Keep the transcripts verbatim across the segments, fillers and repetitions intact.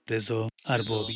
رضا اربابی.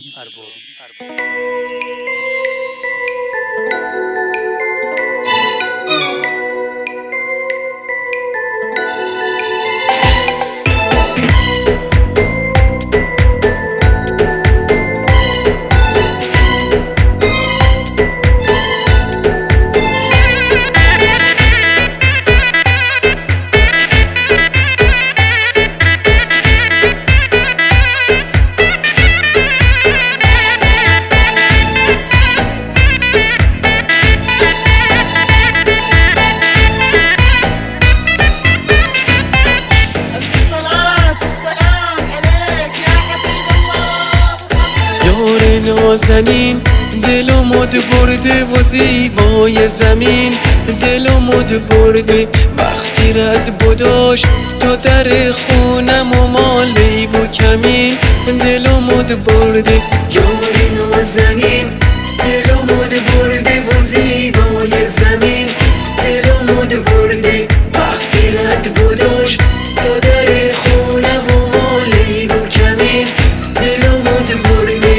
نازنین دل و مد برده و زیبای زمین دل و مد برده وقتی رد بداش تا در خونم و مالی بو کمین دل و مد برده یاری نازنین دل و مد برده و زیبای زمین دل و مد برده وقتی رد بداش تا در خونم و مالی بو کمین دل و مد برده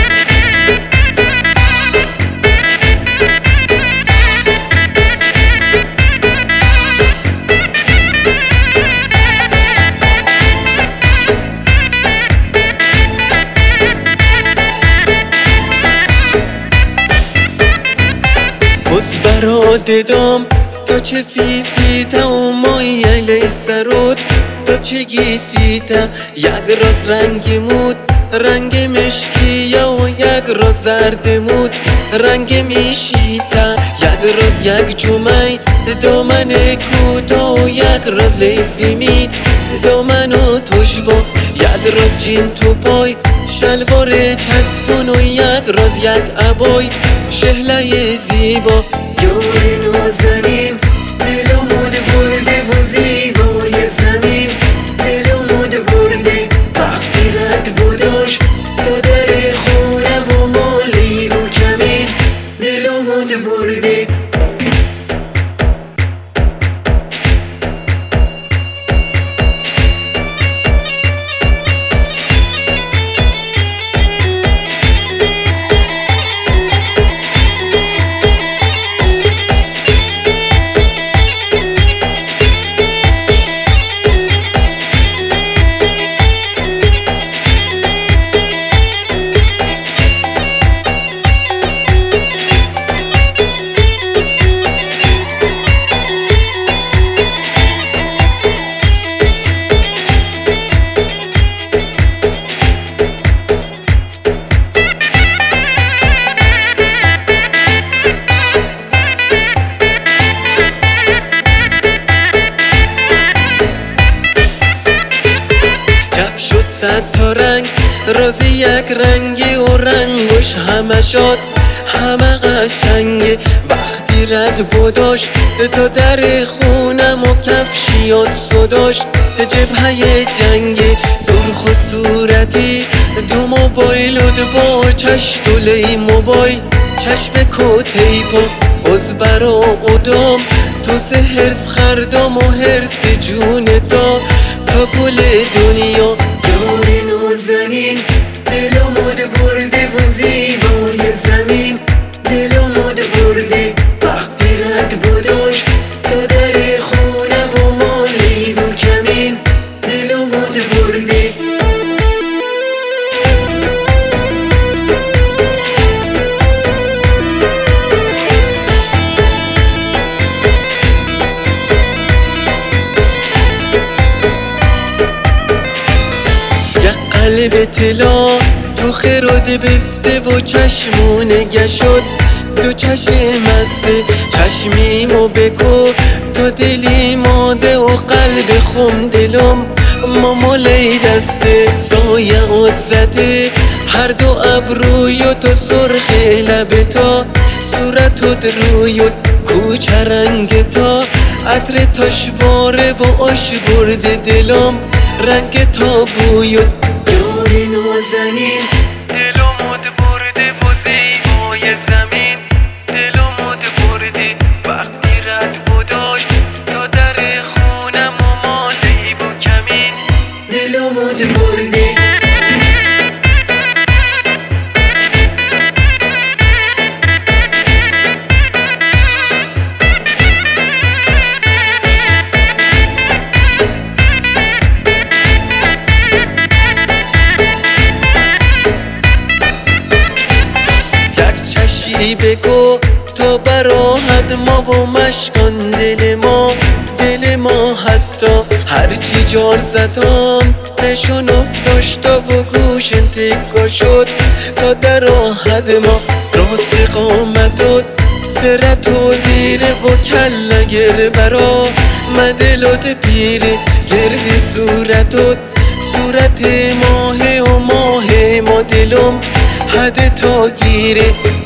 براددام تا چه فیسیتا و مایی لیسرود تا چه گیسیتا یک راز رنگ مود رنگ مشکیه و یک راز زرد مود رنگ میشیتا یک راز یک جمعی دامن کوتا و یک راز لیزیمی دامن و توشبا یک راز جین تو پای شلوار چسبون و یک راز یک عبای شهله زیبا یاری نازنین دل و مد برده و زیبای زمین دل و مد برده وقتی رد بداش تا در خونه و مالی و کمین دل و مد برده صد تا رنگ رازی یک رنگی و رنگش همه شاد همه قشنگه وقتی رد بداش تا در خونم و کفشیات صداش جبهه جنگه سرخ و صورتی دو موبایل و دو با چشتولی موبایل چشم کتی پا ازبر و قدام تو سه هرس خردام و هرس جون تا تا گل دنیا یاری نازنین دل و مد برده و زیبای زمین دل و مد برده وقتی رد بداش تا در خونه و مالی و کمین دل و مد برده قلب طلا تو خرد بسته و چشمونه گشد دو چشم مسته چشمیمو بکو تا دلی ماده و قلب خم دلم مامالی دسته سایه آت زده هر دو ابروی تو سرخ لب تا صورتت روی کوچه رنگ تا عطر تاش باره و آش برده دلم رنگ تا بویت یاری نازنین دل و مد برده و زیبای زمین دل و مد برده وقتی رد بداش تا در خونم و مالی بو کمین دل و مد برده جار زدم نشون افتاشتا و گوشن تکا شد تا در آهد ما راست قامتت سرت و زیره و کلگر برا مدلت پیره گردی صورتت صورت ماه و ماه ما دلم حد تا گیره